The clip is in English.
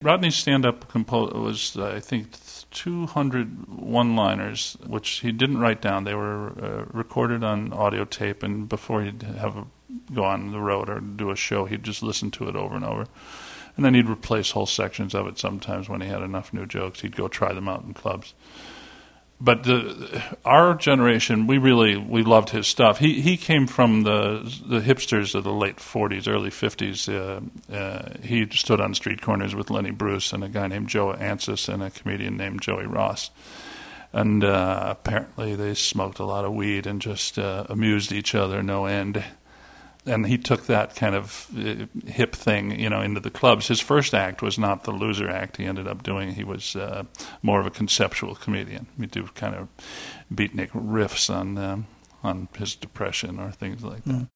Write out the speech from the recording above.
Rodney's stand-up was, I think, 200 one-liners, which he didn't write down. They were recorded on audio tape, and before he'd go on the road or do a show, he'd just listen to it over and over. And then he'd replace whole sections of it sometimes when he had enough new jokes. He'd go try them out in clubs. But our generation, we loved his stuff. He came from the hipsters of the late 40s, early 50s. He stood on street corners with Lenny Bruce and a guy named Joe Ansis and a comedian named Joey Ross. And apparently they smoked a lot of weed and just amused each other no end. And he took that kind of hip thing, into the clubs. His first act was not the loser act he was more of a conceptual comedian. He'd do kind of beatnik riffs on his depression or things like that.